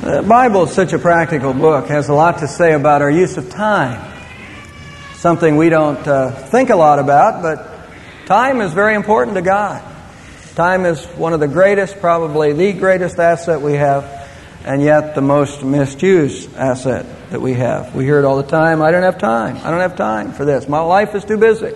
The Bible is such a practical book, has a lot to say about our use of time. Something we don't think a lot about, but time is very important to God. Time is one of the greatest, probably the greatest asset we have, and yet the most misused asset that we have. We hear it all the time, I don't have time. I don't have time for this. My life is too busy.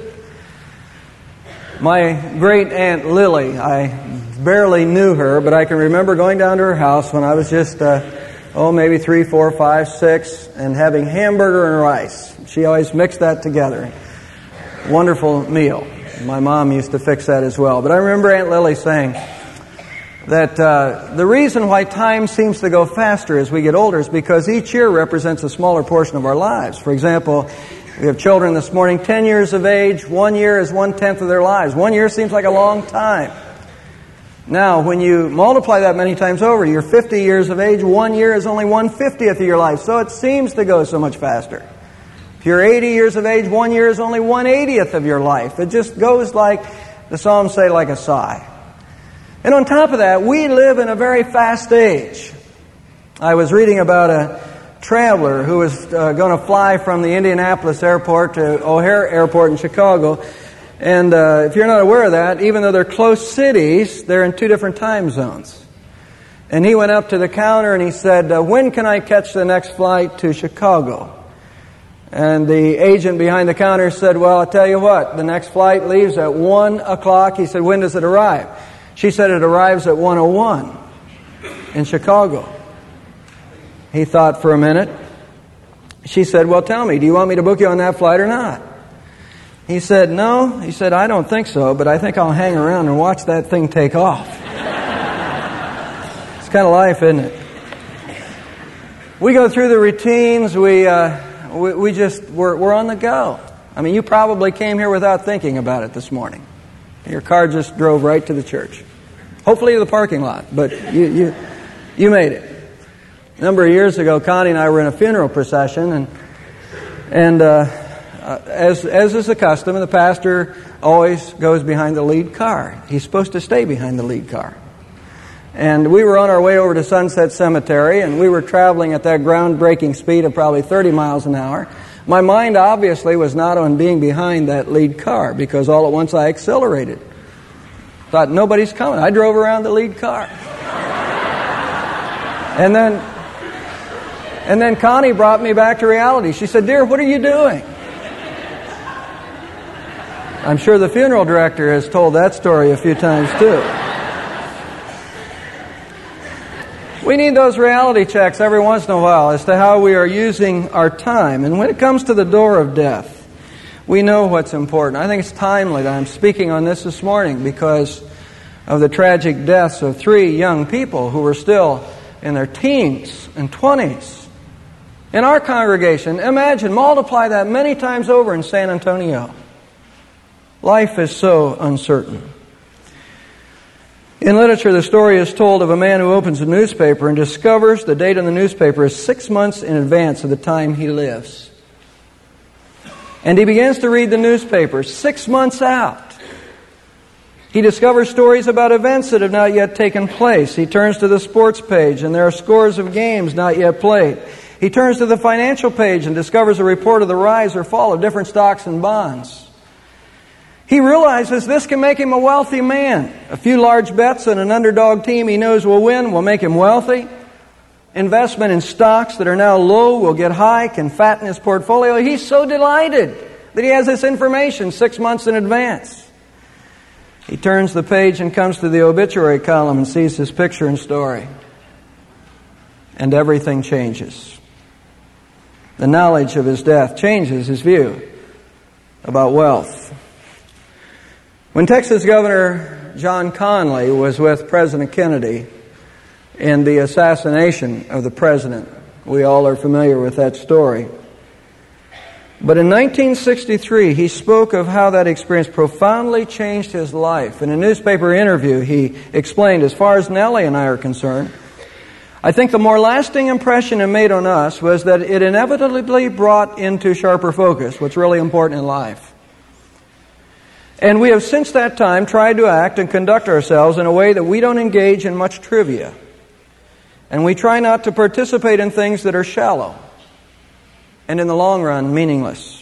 My great Aunt Lily, I barely knew her, but I can remember going down to her house when I was just, maybe 3, 4, 5, 6, and having hamburger and rice. She always mixed that together. Wonderful meal. My mom used to fix that as well. But I remember Aunt Lily saying that the reason why time seems to go faster as we get older is because each year represents a smaller portion of our lives. For example, we have children this morning, 10 years of age. 1 year is 1/10 of their lives. 1 year seems like a long time. Now, when you multiply that many times over, you're 50 years of age. 1 year is only 1/50th of your life. So it seems to go so much faster. If you're 80 years of age, 1 year is only 1/80th of your life. It just goes like, the Psalms say, like a sigh. And on top of that, we live in a very fast age. I was reading about a traveler who was going to fly from the Indianapolis airport to O'Hare Airport in Chicago. And if you're not aware of that, even though they're close cities, they're in two different time zones. And he went up to the counter and he said, when can I catch the next flight to Chicago? And the agent behind the counter said, well, I'll tell you what, the next flight leaves at 1 o'clock. He said, when does it arrive? She said, it arrives at 1:01 in Chicago. He thought for a minute. She said, well, tell me, do you want me to book you on that flight or not? He said, no. He said, I don't think so, but I think I'll hang around and watch that thing take off. It's kind of life, isn't it? We go through the routines. We're on the go. I mean, you probably came here without thinking about it this morning. Your car just drove right to the church. Hopefully to the parking lot, but you made it. A number of years ago, Connie and I were in a funeral procession, and as is the custom, the pastor always goes behind the lead car. He's supposed to stay behind the lead car. And we were on our way over to Sunset Cemetery, and we were traveling at that groundbreaking speed of probably 30 miles an hour. My mind obviously was not on being behind that lead car, because all at once I accelerated. Thought, nobody's coming. I drove around the lead car. And then Connie brought me back to reality. She said, dear, what are you doing? I'm sure the funeral director has told that story a few times too. We need those reality checks every once in a while as to how we are using our time. And when it comes to the door of death, we know what's important. I think it's timely that I'm speaking on this morning because of the tragic deaths of 3 young people who were still in their teens and 20s. In our congregation, imagine, multiply that many times over in San Antonio. Life is so uncertain. In literature, the story is told of a man who opens a newspaper and discovers the date on the newspaper is 6 months in advance of the time he lives. And he begins to read the newspaper 6 months out. He discovers stories about events that have not yet taken place. He turns to the sports page and there are scores of games not yet played. He turns to the financial page and discovers a report of the rise or fall of different stocks and bonds. He realizes this can make him a wealthy man. A few large bets on an underdog team he knows will win will make him wealthy. Investment in stocks that are now low will get high, can fatten his portfolio. He's so delighted that he has this information 6 months in advance. He turns the page and comes to the obituary column and sees his picture and story. And everything changes. The knowledge of his death changes his view about wealth. When Texas Governor John Connally was with President Kennedy in the assassination of the president, we all are familiar with that story. But in 1963, he spoke of how that experience profoundly changed his life. In a newspaper interview, he explained, as far as Nellie and I are concerned, I think the more lasting impression it made on us was that it inevitably brought into sharper focus what's really important in life. And we have since that time tried to act and conduct ourselves in a way that we don't engage in much trivia. And we try not to participate in things that are shallow and in the long run meaningless.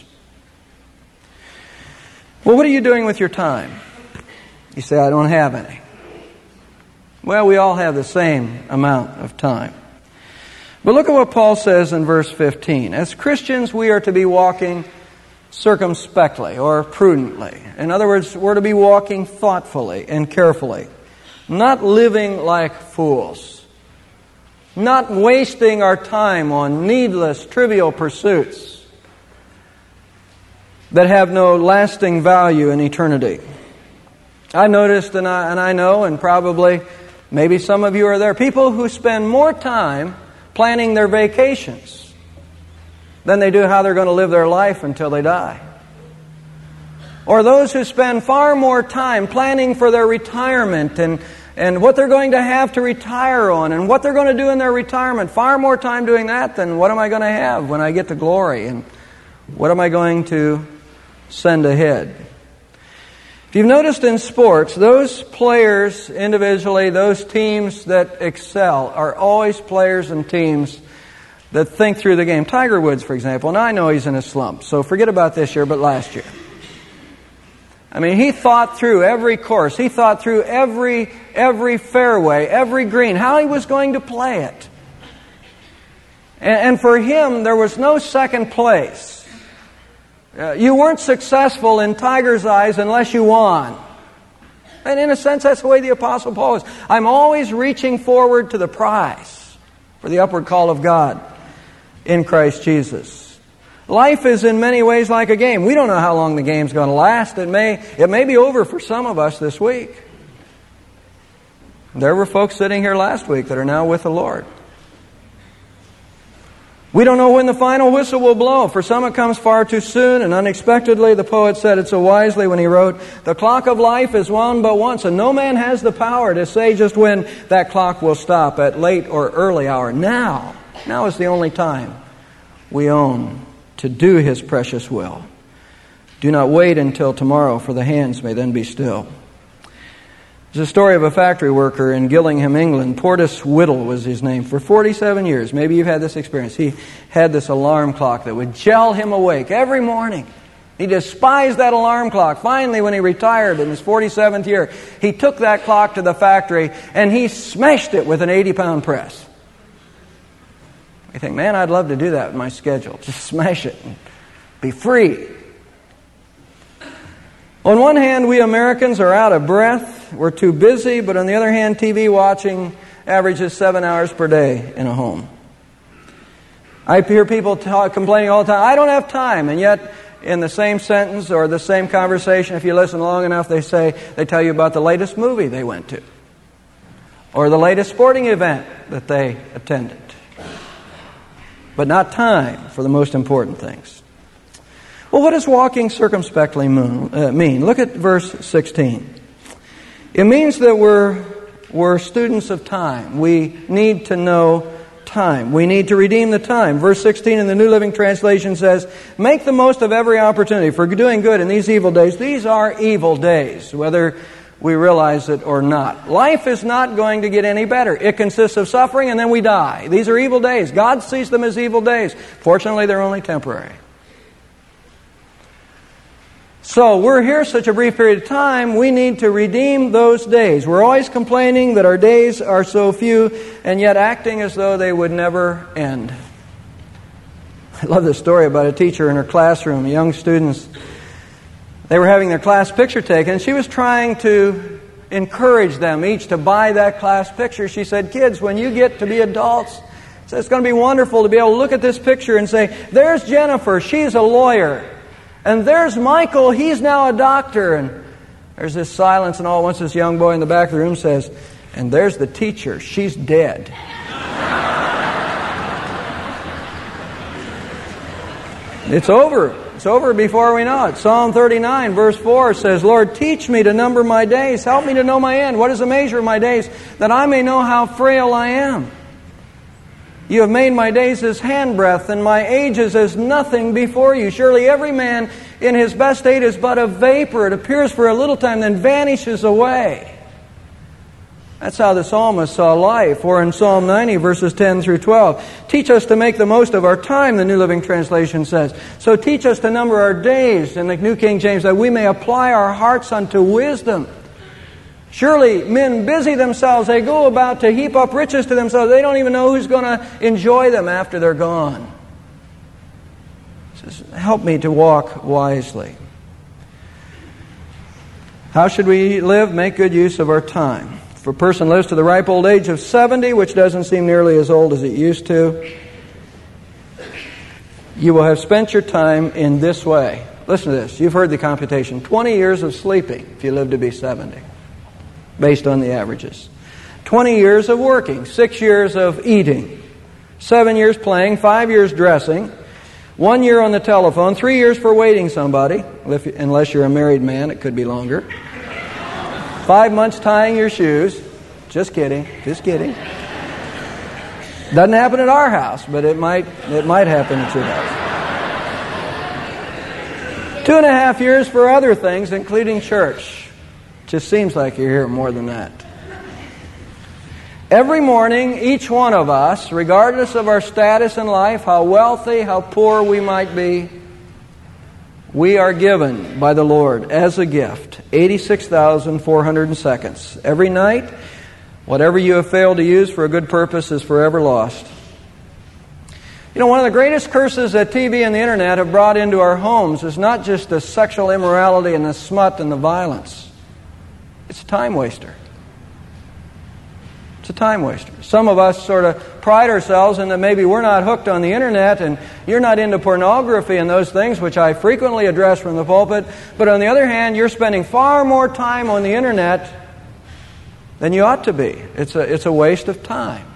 Well, what are you doing with your time? You say, I don't have any. Well, we all have the same amount of time. But look at what Paul says in verse 15. As Christians, we are to be walking circumspectly or prudently. In other words, we're to be walking thoughtfully and carefully, not living like fools, not wasting our time on needless, trivial pursuits that have no lasting value in eternity. I've noticed, and I know, and probably maybe some of you are there, people who spend more time planning their vacations than they do how they're going to live their life until they die. Or those who spend far more time planning for their retirement and what they're going to have to retire on and what they're going to do in their retirement. Far more time doing that than what am I going to have when I get to glory and what am I going to send ahead. If you've noticed in sports, those players individually, those teams that excel are always players and teams that think through the game. Tiger Woods, for example, and I know he's in a slump, so forget about this year, but last year. I mean, he thought through every course. He thought through every fairway, every green, how he was going to play it. And for him, there was no second place. You weren't successful in Tiger's eyes unless you won. And in a sense, that's the way the Apostle Paul is. I'm always reaching forward to the prize for the upward call of God in Christ Jesus. Life is in many ways like a game. We don't know how long the game's going to last. It may be over for some of us this week. There were folks sitting here last week that are now with the Lord. We don't know when the final whistle will blow. For some it comes far too soon and unexpectedly. The poet said it so wisely when he wrote, "The clock of life is wound but once, and no man has the power to say just when that clock will stop, at late or early hour." Now is the only time we own to do His precious will. Do not wait until tomorrow, for the hands may then be still. There's a story of a factory worker in Gillingham, England. Portis Whittle was his name. For 47 years, maybe you've had this experience, he had this alarm clock that would gel him awake every morning. He despised that alarm clock. Finally, when he retired in his 47th year, he took that clock to the factory and he smashed it with an 80-pound press. You think, man, I'd love to do that with my schedule. Just smash it and be free. On one hand, we Americans are out of breath. We're too busy. But on the other hand, TV watching averages 7 hours per day in a home. I hear people complaining all the time, I don't have time. And yet, in the same sentence or the same conversation, if you listen long enough, they tell you about the latest movie they went to. Or the latest sporting event that they attended. But not time for the most important things. Well, what does walking circumspectly mean? Look at verse 16. It means that we're students of time. We need to know time. We need to redeem the time. Verse 16 in the New Living Translation says, "Make the most of every opportunity for doing good in these evil days." These are evil days, whether we realize it or not. Life is not going to get any better. It consists of suffering and then we die. These are evil days. God sees them as evil days. Fortunately, they're only temporary. So we're here such a brief period of time, we need to redeem those days. We're always complaining that our days are so few and yet acting as though they would never end. I love this story about a teacher in her classroom, young students. They were having their class picture taken and she was trying to encourage them each to buy that class picture. She said, "Kids, when you get to be adults, it's going to be wonderful to be able to look at this picture and say, there's Jennifer, she's a lawyer. And there's Michael, he's now a doctor." And there's this silence, and all at once this young boy in the back of the room says, "And there's the teacher, she's dead." It's over. It's over before we know it. Psalm 39, verse 4 says, "Lord, teach me to number my days. Help me to know my end. What is the measure of my days? That I may know how frail I am. You have made my days as handbreadth, and my ages as nothing before you. Surely every man in his best state is but a vapor. It appears for a little time, then vanishes away." That's how the psalmist saw life. Or in Psalm 90, verses 10 through 12. Teach us to make the most of our time, the New Living Translation says. So teach us to number our days, in the New King James, that we may apply our hearts unto wisdom. Surely men busy themselves. They go about to heap up riches to themselves. They don't even know who's going to enjoy them after they're gone. He says, help me to walk wisely. How should we live? Make good use of our time. If a person lives to the ripe old age of 70, which doesn't seem nearly as old as it used to, you will have spent your time in this way. Listen to this. You've heard the computation. 20 years of sleeping if you live to be 70, based on the averages. 20 years of working. 6 years of eating. 7 years playing. 5 years dressing. 1 year on the telephone. 3 years for waiting somebody. Unless you're a married man, it could be longer. 5 months tying your shoes. Just kidding. Just kidding. Doesn't happen at our house, but it might happen at your house. 2.5 years for other things, including church. Just seems like you're here more than that. Every morning, each one of us, regardless of our status in life, how wealthy, how poor we might be, we are given by the Lord as a gift 86,400 seconds. Every night, whatever you have failed to use for a good purpose is forever lost. You know, one of the greatest curses that TV and the Internet have brought into our homes is not just the sexual immorality and the smut and the violence. It's a time waster. It's a time waster. Some of us sort of pride ourselves in that maybe we're not hooked on the Internet and you're not into pornography and those things, which I frequently address from the pulpit. But on the other hand, you're spending far more time on the Internet than you ought to be. It's a waste of time.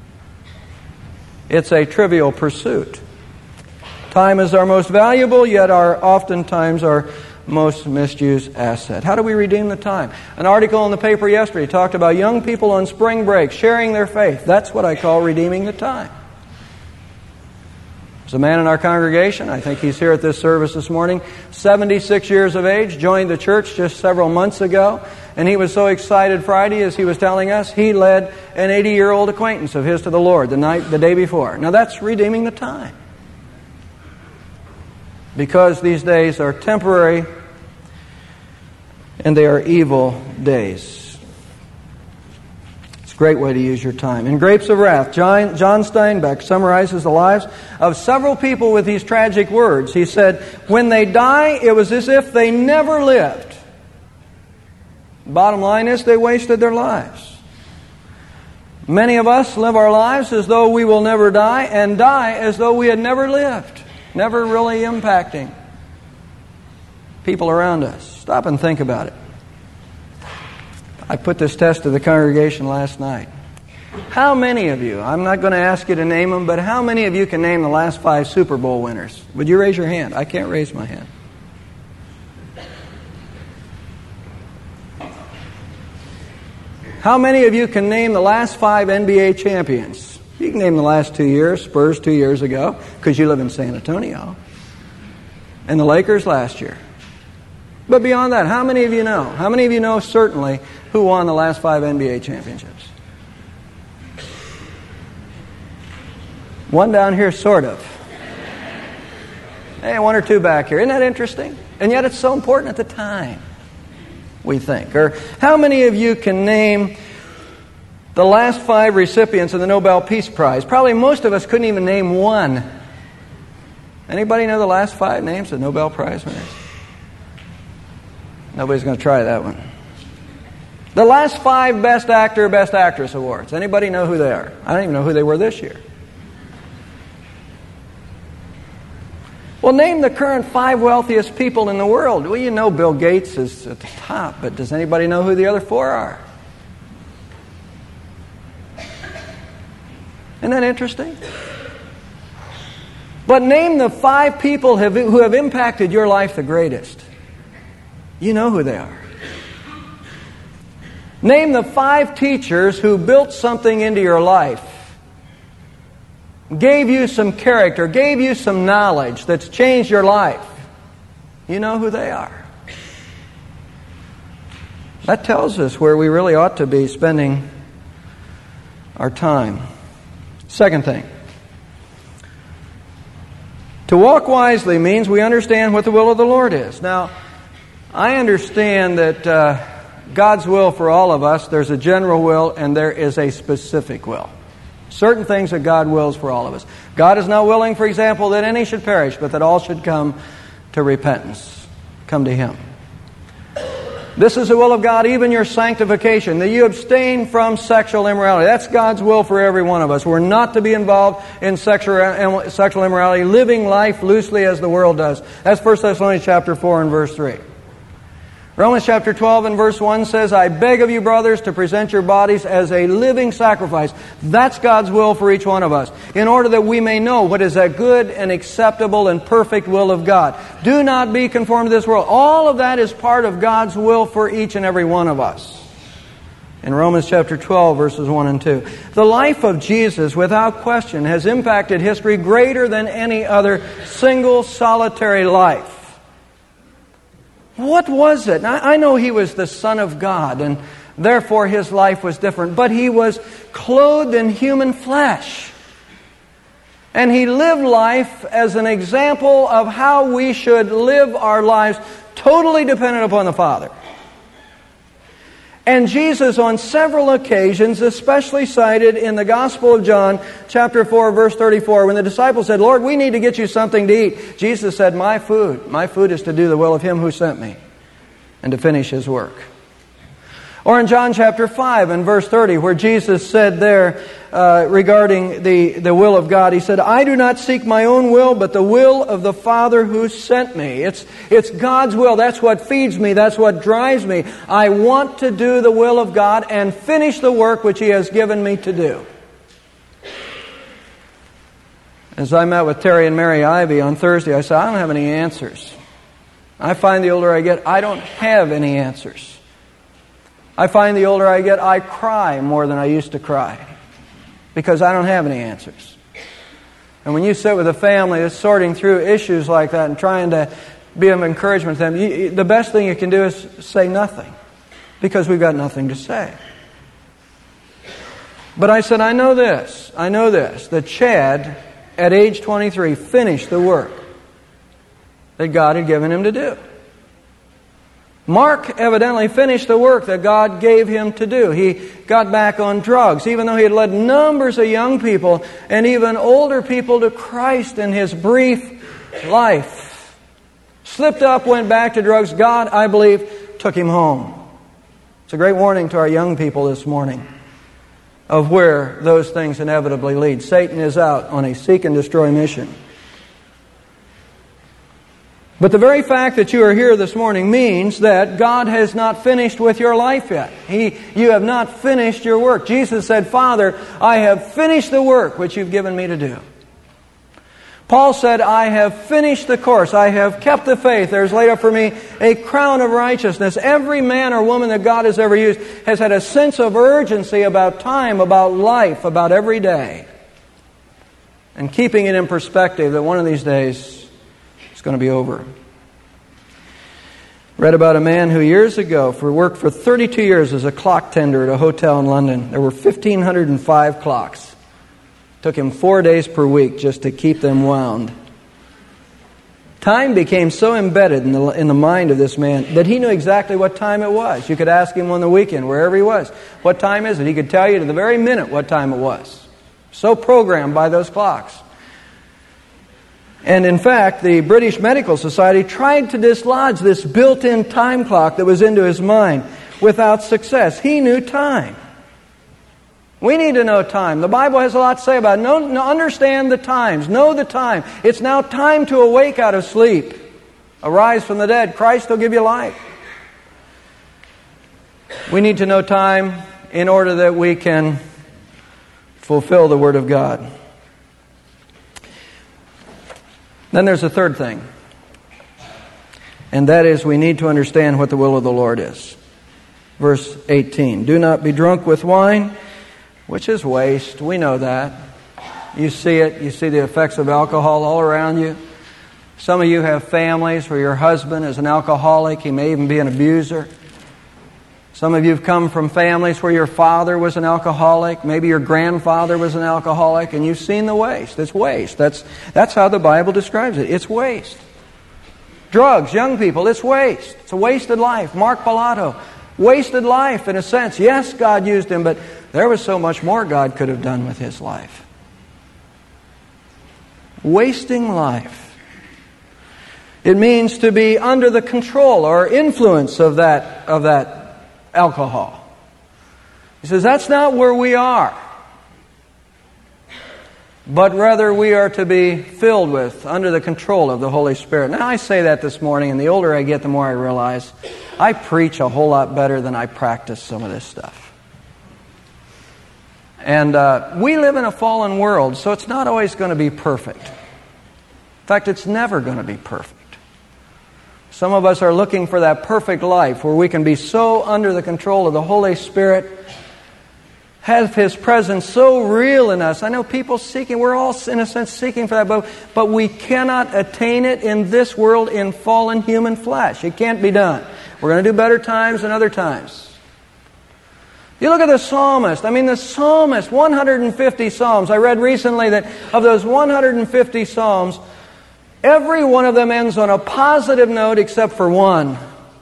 It's a trivial pursuit. Time is our most valuable, yet oftentimes our most misused asset. How do we redeem the time? An article in the paper yesterday talked about young people on spring break sharing their faith. That's what I call redeeming the time. There's a man in our congregation, I think he's here at this service this morning, 76 years of age, joined the church just several months ago, and he was so excited Friday as he was telling us, he led an 80-year-old acquaintance of his to the Lord the day before. Now that's redeeming the time. Because these days are temporary and they are evil days. It's a great way to use your time. In Grapes of Wrath, John Steinbeck summarizes the lives of several people with these tragic words. He said, when they die, it was as if they never lived. Bottom line is they wasted their lives. Many of us live our lives as though we will never die and die as though we had never lived. Never really impacting people around us. Stop and think about it. I put this test to the congregation last night. How many of you, I'm not going to ask you to name them, but how many of you can name the last 5 Super Bowl winners? Would you raise your hand? I can't raise my hand. How many of you can name the last 5 NBA champions? You can name the last 2 years. Spurs 2 years ago, because you live in San Antonio. And the Lakers last year. But beyond that, how many of you know? How many of you know certainly who won the last 5 NBA championships? One down here, sort of. Hey, 1 or 2 back here. Isn't that interesting? And yet it's so important at the time, we think. Or how many of you can name the last 5 recipients of the Nobel Peace Prize? Probably most of us couldn't even name one. Anybody know the last 5 names of Nobel Prize winners? Nobody's going to try that one. The last 5 Best Actor, Best Actress awards. Anybody know who they are? I don't even know who they were this year. Well, name the current 5 wealthiest people in the world. Well, you know Bill Gates is at the top, but does anybody know who the other 4 are? Isn't that interesting? But name the 5 people who have impacted your life the greatest. You know who they are. Name the 5 teachers who built something into your life, gave you some character, gave you some knowledge that's changed your life. You know who they are. That tells us where we really ought to be spending our time. Second thing. To walk wisely means we understand what the will of the Lord is. Now, I understand that God's will for all of us, there's a general will and there is a specific will. Certain things that God wills for all of us. God is not willing, for example, that any should perish, but that all should come to repentance, come to Him. This is the will of God, even your sanctification, that you abstain from sexual immorality. That's God's will for every one of us. We're not to be involved in sexual immorality, living life loosely as the world does. That's 1 Thessalonians chapter 4 and verse 3. Romans chapter 12 and verse 1 says, I beg of you, brothers, to present your bodies as a living sacrifice. That's God's will for each one of us, in order that we may know what is that good and acceptable and perfect will of God. Do not be conformed to this world. All of that is part of God's will for each and every one of us. In Romans chapter 12, verses 1 and 2. The life of Jesus, without question, has impacted history greater than any other single solitary life. What was it? Now, I know He was the Son of God, and therefore His life was different. But He was clothed in human flesh. And He lived life as an example of how we should live our lives, totally dependent upon the Father. And Jesus, on several occasions, especially cited in the Gospel of John, chapter 4, verse 34, when the disciples said, Lord, we need to get you something to eat. Jesus said, my food is to do the will of Him who sent me and to finish His work. Or in John chapter 5 and verse 30, where Jesus said there regarding the will of God, He said, I do not seek my own will, but the will of the Father who sent me. It's God's will. That's what feeds me. That's what drives me. I want to do the will of God and finish the work which He has given me to do. As I met with Terry and Mary Ivy on Thursday, I said, I don't have any answers. I find the older I get, I don't have any answers. I find the older I get, I cry more than I used to cry because I don't have any answers. And when you sit with a family that's sorting through issues like that and trying to be of encouragement to them, the best thing you can do is say nothing because we've got nothing to say. But I said, I know this, that Chad, at age 23, finished the work that God had given him to do. Mark evidently finished the work that God gave him to do. He got back on drugs, even though he had led numbers of young people and even older people to Christ in his brief life. Slipped up, went back to drugs. God, I believe, took him home. It's a great warning to our young people this morning of where those things inevitably lead. Satan is out on a seek and destroy mission. But the very fact that you are here this morning means that God has not finished with your life yet. You have not finished your work. Jesus said, Father, I have finished the work which you've given me to do. Paul said, I have finished the course. I have kept the faith. There's laid up for me a crown of righteousness. Every man or woman that God has ever used has had a sense of urgency about time, about life, about every day. And keeping it in perspective that one of these days going to be over. Read about a man who years ago worked for 32 years as a clock tender at a hotel in London. There were 1,505 clocks. Took him 4 days per week just to keep them wound. Time became so embedded in the mind of this man that he knew exactly what time it was. You could ask him on the weekend, wherever he was, what time is it? He could tell you to the very minute what time it was. So programmed by those clocks. And in fact, the British Medical Society tried to dislodge this built-in time clock that was into his mind without success. He knew time. We need to know time. The Bible has a lot to say about it. Understand the times. Know the time. It's now time to awake out of sleep. Arise from the dead. Christ will give you life. We need to know time in order that we can fulfill the Word of God. Then there's a third thing, and that is we need to understand what the will of the Lord is. Verse 18, do not be drunk with wine, which is waste. We know that. You see it. You see the effects of alcohol all around you. Some of you have families where your husband is an alcoholic. He may even be an abuser. Some of you have come from families where your father was an alcoholic, maybe your grandfather was an alcoholic, and you've seen the waste. It's waste. That's how the Bible describes it. It's waste. Drugs, young people, it's waste. It's a wasted life. Mark Pilato, wasted life in a sense. Yes, God used him, but there was so much more God could have done with his life. Wasting life. It means to be under the control or influence of that alcohol. He says that's not where we are. But rather we are to be filled with, under the control of the Holy Spirit. Now I say that this morning, and the older I get, the more I realize I preach a whole lot better than I practice some of this stuff. And we live in a fallen world, so it's not always going to be perfect. In fact, it's never going to be perfect. Some of us are looking for that perfect life where we can be so under the control of the Holy Spirit, have His presence so real in us. I know people seeking, we're all in a sense seeking for that, but we cannot attain it in this world in fallen human flesh. It can't be done. We're going to do better times than other times. You look at the psalmist. I mean, the psalmist, 150 psalms. I read recently that of those 150 psalms, every one of them ends on a positive note except for one.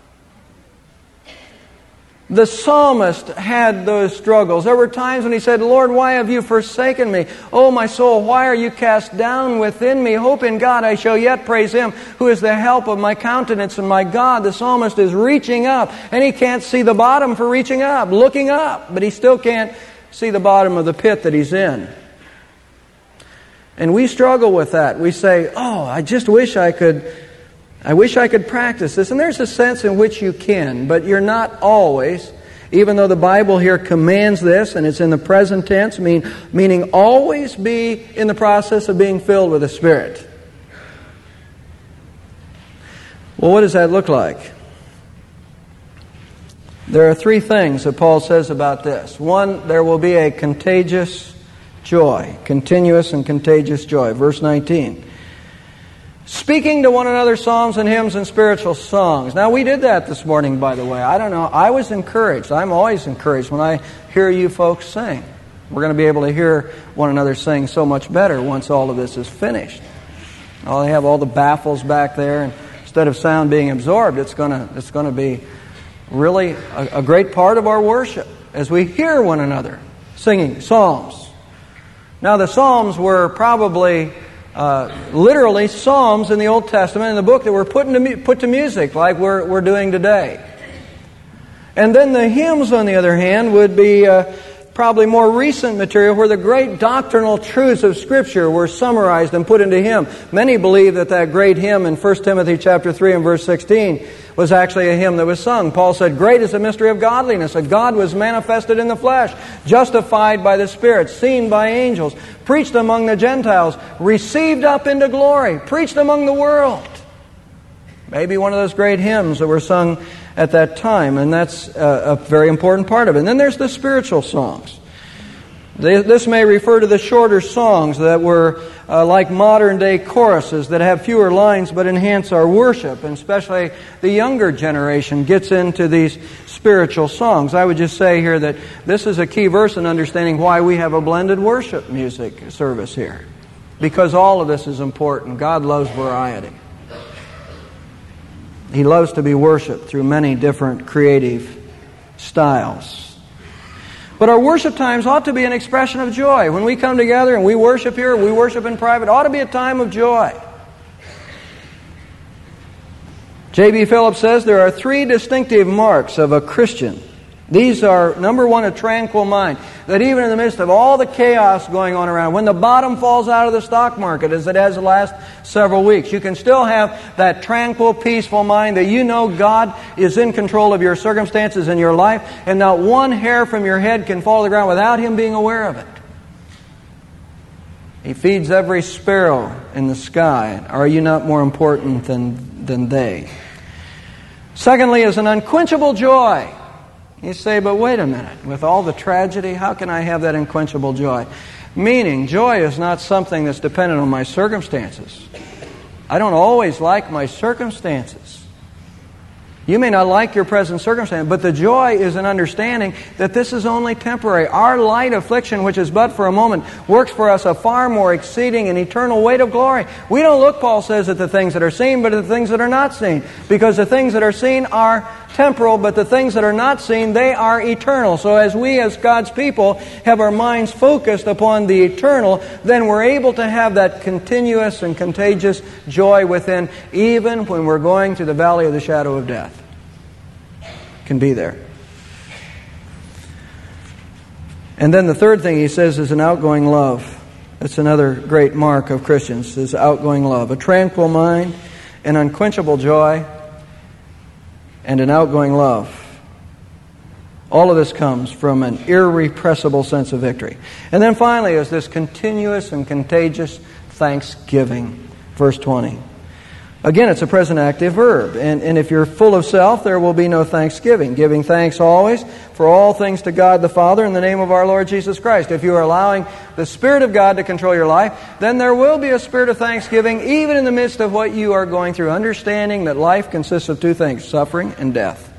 The psalmist had those struggles. There were times when he said, Lord, why have you forsaken me? Oh, my soul, why are you cast down within me? Hope in God, I shall yet praise Him, who is the help of my countenance and my God. The psalmist is reaching up, and he can't see the bottom for reaching up, looking up, but he still can't see the bottom of the pit that he's in. And we struggle with that. We say, oh, I just wish I could practice this. And there's a sense in which you can, but you're not always, even though the Bible here commands this, and it's in the present tense, meaning always be in the process of being filled with the Spirit. Well, what does that look like? There are three things that Paul says about this. One, there will be a contagious joy, continuous and contagious joy. Verse 19. Speaking to one another psalms and hymns and spiritual songs. Now, we did that this morning, by the way. I don't know. I was encouraged. I'm always encouraged when I hear you folks sing. We're going to be able to hear one another sing so much better once all of this is finished. They have all the baffles back there, and instead of sound being absorbed, it's going to be really a great part of our worship as we hear one another singing psalms. Now, the psalms were probably literally psalms in the Old Testament, in the book, that were put to music like we're doing today. And then the hymns, on the other hand, would be probably more recent material where the great doctrinal truths of Scripture were summarized and put into hymn. Many believe that great hymn in 1 Timothy chapter 3 and verse 16 was actually a hymn that was sung. Paul said, great is the mystery of godliness, that God was manifested in the flesh, justified by the Spirit, seen by angels, preached among the Gentiles, received up into glory, preached among the world. Maybe one of those great hymns that were sung at that time, and that's a very important part of it. And then there's the spiritual songs. This may refer to the shorter songs that were like modern-day choruses that have fewer lines but enhance our worship, and especially the younger generation gets into these spiritual songs. I would just say here that this is a key verse in understanding why we have a blended worship music service here, because all of this is important. God loves variety. He loves to be worshipped through many different creative styles. But our worship times ought to be an expression of joy. When we come together and we worship here, we worship in private, it ought to be a time of joy. J.B. Phillips says there are three distinctive marks of a Christian. These are, number one, a tranquil mind. That even in the midst of all the chaos going on around, when the bottom falls out of the stock market, as it has the last several weeks, you can still have that tranquil, peaceful mind that you know God is in control of your circumstances in your life, and not one hair from your head can fall to the ground without Him being aware of it. He feeds every sparrow in the sky. Are you not more important than they? Secondly, is an unquenchable joy. You say, but wait a minute, with all the tragedy, how can I have that unquenchable joy? Meaning, joy is not something that's dependent on my circumstances. I don't always like my circumstances. You may not like your present circumstance, but the joy is an understanding that this is only temporary. Our light affliction, which is but for a moment, works for us a far more exceeding and eternal weight of glory. We don't look, Paul says, at the things that are seen, but at the things that are not seen. Because the things that are seen are temporal, but the things that are not seen, they are eternal. So as we, as God's people, have our minds focused upon the eternal, then we're able to have that continuous and contagious joy within, even when we're going through the valley of the shadow of death. Can be there. And then the third thing he says is an outgoing love. That's another great mark of Christians, is outgoing love. A tranquil mind, an unquenchable joy, and an outgoing love. All of this comes from an irrepressible sense of victory. And then finally is this continuous and contagious thanksgiving. Verse 20. Again, it's a present active verb. And if you're full of self, there will be no thanksgiving. Giving thanks always for all things to God the Father in the name of our Lord Jesus Christ. If you are allowing the Spirit of God to control your life, then there will be a spirit of thanksgiving even in the midst of what you are going through. Understanding that life consists of two things, suffering and death.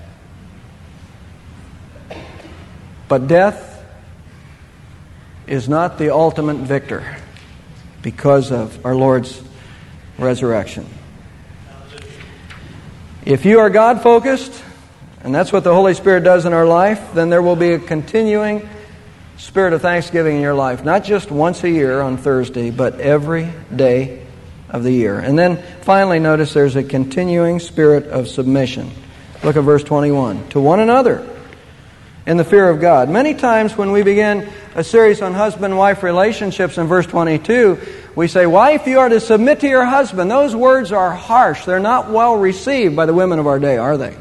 But death is not the ultimate victor because of our Lord's resurrection. If you are God-focused, and that's what the Holy Spirit does in our life, then there will be a continuing spirit of thanksgiving in your life. Not just once a year on Thursday, but every day of the year. And then finally, notice there's a continuing spirit of submission. Look at verse 21. To one another in the fear of God. Many times when we begin a series on husband-wife relationships in verse 22, we say, wife, you are to submit to your husband. Those words are harsh. They're not well received by the women of our day, are they?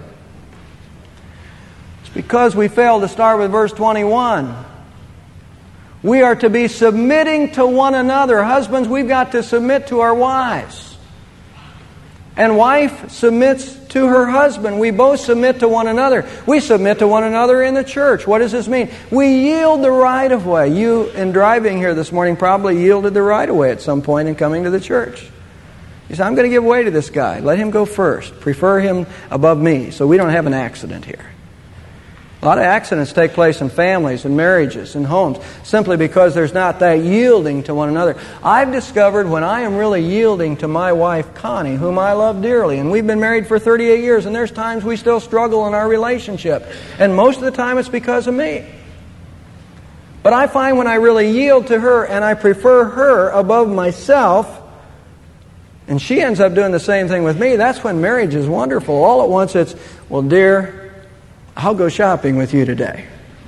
It's because we failed to start with verse 21. We are to be submitting to one another. Husbands, we've got to submit to our wives. And wife submits to her husband. We both submit to one another. We submit to one another in the church. What does this mean? We yield the right of way. You, in driving here this morning, probably yielded the right of way at some point in coming to the church. You say, I'm going to give way to this guy. Let him go first. Prefer him above me so we don't have an accident here. A lot of accidents take place in families and marriages and homes simply because there's not that yielding to one another. I've discovered when I am really yielding to my wife, Connie, whom I love dearly, and we've been married for 38 years, and there's times we still struggle in our relationship. And most of the time it's because of me. But I find when I really yield to her and I prefer her above myself, and she ends up doing the same thing with me, that's when marriage is wonderful. All at once it's, well, dear, I'll go shopping with you today.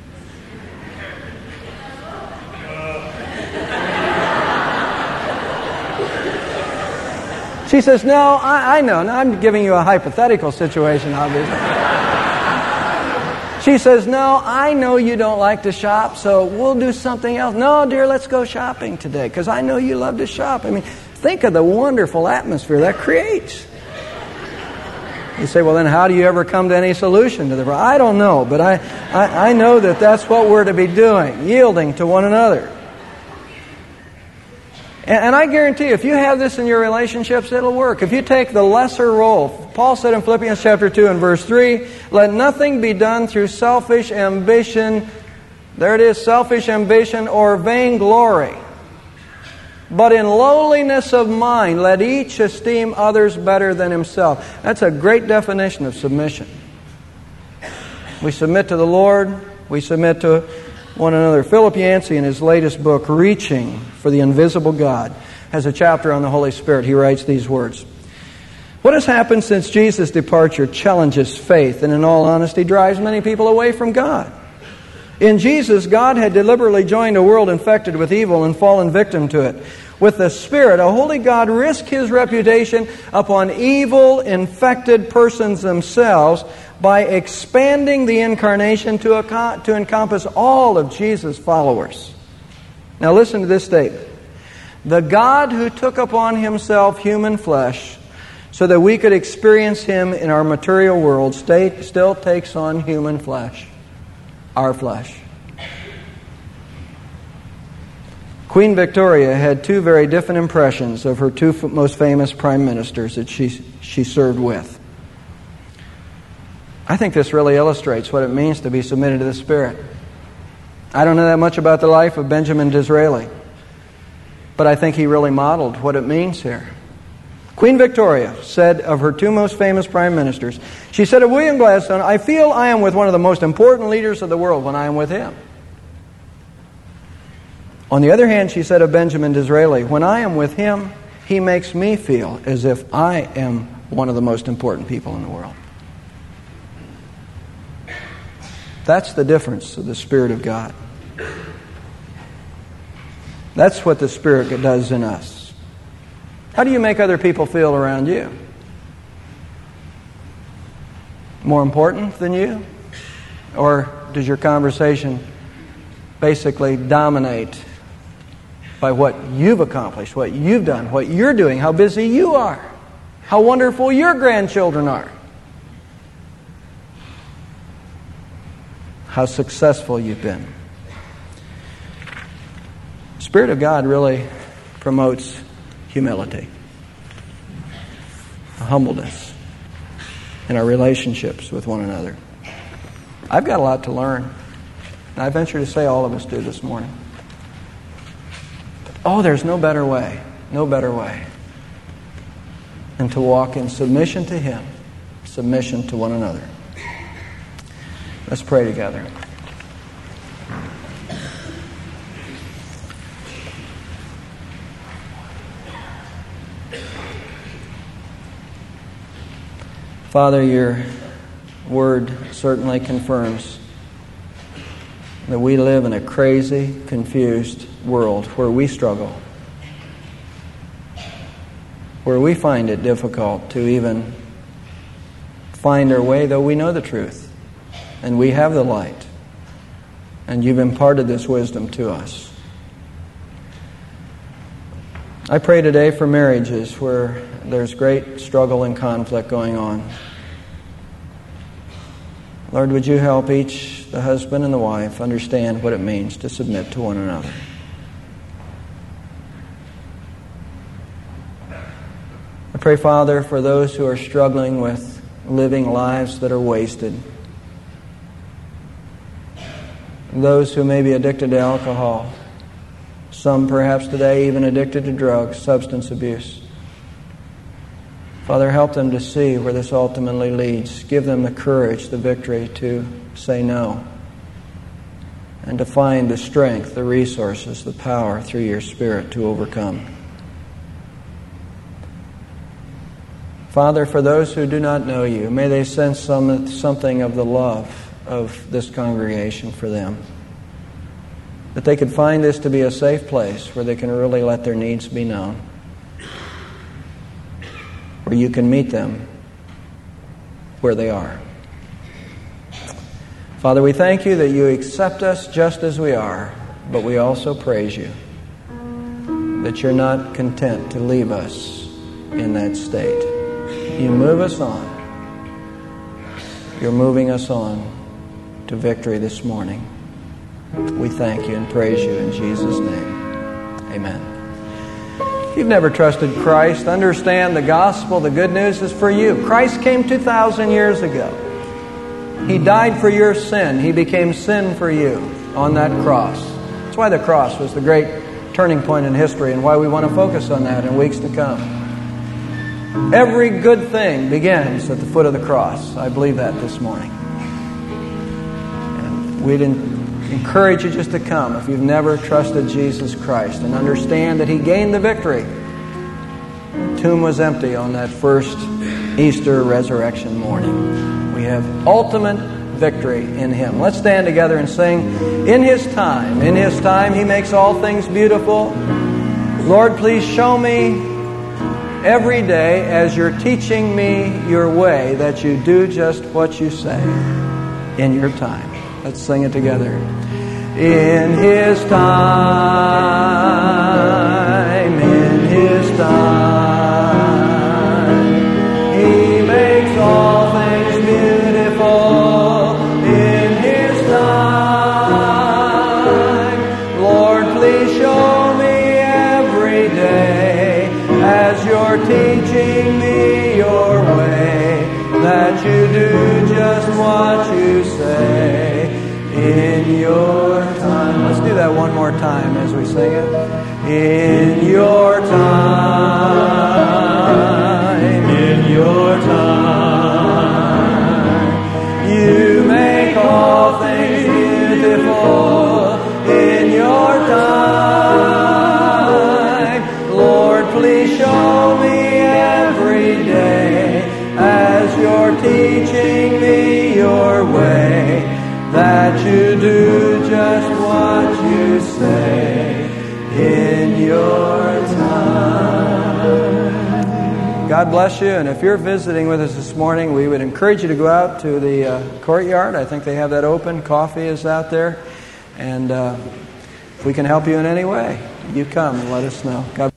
She says, no, I know. Now, I'm giving you a hypothetical situation, obviously. She says, no, I know you don't like to shop, so we'll do something else. No, dear, let's go shopping today, because I know you love to shop. I mean, think of the wonderful atmosphere that creates. You say, well, then how do you ever come to any solution to the problem? I don't know, but I know that that's what we're to be doing, yielding to one another. And I guarantee you, if you have this in your relationships, it'll work. If you take the lesser role, Paul said in Philippians chapter 2 and verse 3, let nothing be done through selfish ambition, there it is, selfish ambition or vainglory. But in lowliness of mind, let each esteem others better than himself. That's a great definition of submission. We submit to the Lord. We submit to one another. Philip Yancey, in his latest book, Reaching for the Invisible God, has a chapter on the Holy Spirit. He writes these words. What has happened since Jesus' departure challenges faith and, in all honesty, drives many people away from God. In Jesus, God had deliberately joined a world infected with evil and fallen victim to it. With the Spirit, a holy God risked His reputation upon evil, infected persons themselves by expanding the incarnation to encompass all of Jesus' followers. Now listen to this statement. The God who took upon Himself human flesh so that we could experience Him in our material world still takes on human flesh. Our flesh. Queen Victoria had two very different impressions of her two most famous prime ministers that she served with. I think this really illustrates what it means to be submitted to the Spirit. I don't know that much about the life of Benjamin Disraeli, but I think he really modeled what it means here. Queen Victoria said of her two most famous prime ministers, she said of William Gladstone, "I feel I am with one of the most important leaders of the world when I am with him." On the other hand, she said of Benjamin Disraeli, "When I am with him, he makes me feel as if I am one of the most important people in the world." That's the difference of the Spirit of God. That's what the Spirit does in us. How do you make other people feel around you? More important than you? Or does your conversation basically dominate by what you've accomplished, what you've done, what you're doing, how busy you are, how wonderful your grandchildren are, how successful you've been? The Spirit of God really promotes humility, humbleness in our relationships with one another. I've got a lot to learn, and I venture to say all of us do this morning. Oh, there's no better way than to walk in submission to Him, submission to one another. Let's pray together. Father, your word certainly confirms that we live in a crazy, confused world where we struggle, where we find it difficult to even find our way, though we know the truth and we have the light, and you've imparted this wisdom to us. I pray today for marriages where there's great struggle and conflict going on. Lord, would you help each, the husband and the wife, understand what it means to submit to one another. I pray, Father, for those who are struggling with living lives that are wasted, those who may be addicted to alcohol, some perhaps today even addicted to drugs, substance abuse. Father, help them to see where this ultimately leads. Give them the courage, the victory to say no, and to find the strength, the resources, the power through your Spirit to overcome. Father, for those who do not know you, may they sense something of the love of this congregation for them, that they could find this to be a safe place where they can really let their needs be known, where you can meet them where they are. Father, we thank you that you accept us just as we are, but we also praise you that you're not content to leave us in that state. You move us on. You're moving us on to victory this morning. We thank you and praise you in Jesus' name. Amen. If you've never trusted Christ, understand the gospel, the good news is for you. Christ came 2,000 years ago. He died for your sin. He became sin for you on that cross. That's why the cross was the great turning point in history and why we want to focus on that in weeks to come. Every good thing begins at the foot of the cross. I believe that this morning. And we'd encourage you just to come if you've never trusted Jesus Christ and understand that He gained the victory. The tomb was empty on that first Easter resurrection morning. We have ultimate victory in Him. Let's stand together and sing, In His time He makes all things beautiful. Lord, please show me every day as you're teaching me your way that you do just what you say in your time. Let's sing it together. In His time, He makes all things beautiful. In His time, Lord, please show me every day as you're teaching me your way that you do just what you say in your time. Let's do that one more time as we sing it. In your time, in your time, you make all things beautiful. In your time, Lord, please show me every day as you're teaching me your way, that you do just what you say in your time. God bless you, and if you're visiting with us this morning, we would encourage you to go out to the courtyard. I think they have that open. Coffee is out there, and if we can help you in any way, you come and let us know. God